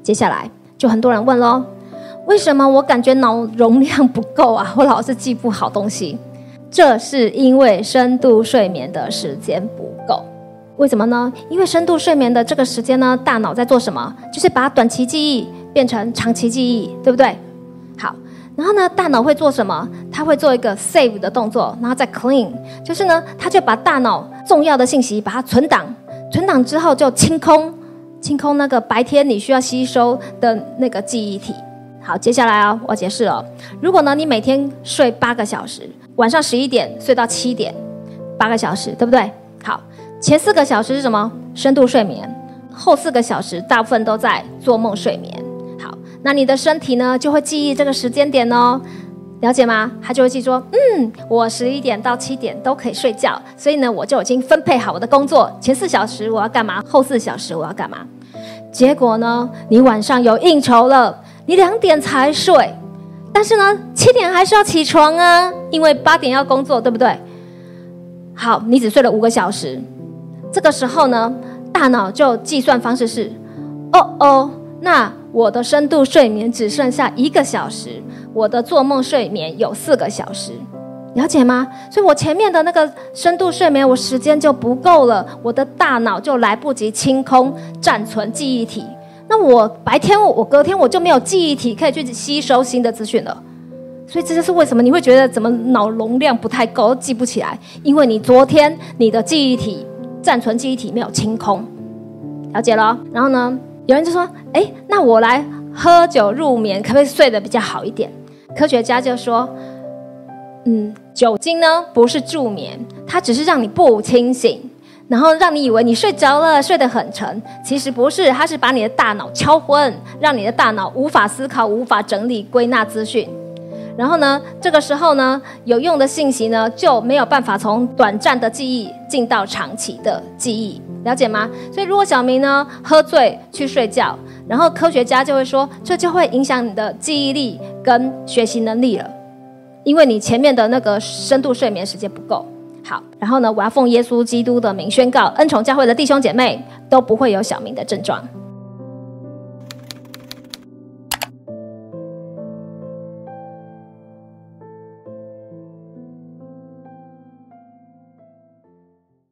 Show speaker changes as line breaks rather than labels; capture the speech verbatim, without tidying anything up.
接下来就很多人问咯，为什么我感觉脑容量不够啊？我老是记不好东西。这是因为深度睡眠的时间不够。为什么呢？因为深度睡眠的这个时间呢，大脑在做什么？就是把短期记忆变成长期记忆，对不对？好，然后呢，大脑会做什么？它会做一个 save 的动作，然后再 clean， 就是呢，它就把大脑重要的信息把它存档，存档之后就清空，清空那个白天你需要吸收的那个记忆体。好，接下来啊，我解释哦。如果呢，你每天睡八个小时，晚上十一点睡到七点，八个小时，对不对？好，前四个小时是什么？深度睡眠，后四个小时大部分都在做梦睡眠。好，那你的身体呢就会记忆这个时间点哦，了解吗？他就会记说，嗯，我十一点到七点都可以睡觉，所以呢，我就已经分配好我的工作，前四小时我要干嘛，后四小时我要干嘛。结果呢，你晚上有应酬了，你两点才睡，但是呢，七点还是要起床啊，因为八点要工作，对不对？好，你只睡了五个小时，这个时候呢，大脑就计算方式是，哦哦，那我的深度睡眠只剩下一个小时，我的做梦睡眠有四个小时，了解吗？所以我前面的那个深度睡眠，我时间就不够了，我的大脑就来不及清空暂存记忆体。那我白天我隔天我就没有记忆体可以去吸收新的资讯了，所以这就是为什么你会觉得怎么脑容量不太够，记不起来，因为你昨天你的记忆体暂存记忆体没有清空，了解了。然后呢，有人就说，哎，那我来喝酒入眠，可不可以睡得比较好一点？科学家就说，嗯，酒精呢不是助眠，它只是让你不清醒。然后让你以为你睡着了，睡得很沉，其实不是，它是把你的大脑敲昏，让你的大脑无法思考，无法整理归纳资讯。然后呢，这个时候呢，有用的信息呢就没有办法从短暂的记忆进到长期的记忆，了解吗？所以如果小明呢喝醉去睡觉，然后科学家就会说，这就会影响你的记忆力跟学习能力了，因为你前面的那个深度睡眠时间不够。好，然后呢，我要奉耶稣基督的名宣告，恩宠教会的弟兄姐妹都不会有小明的症状。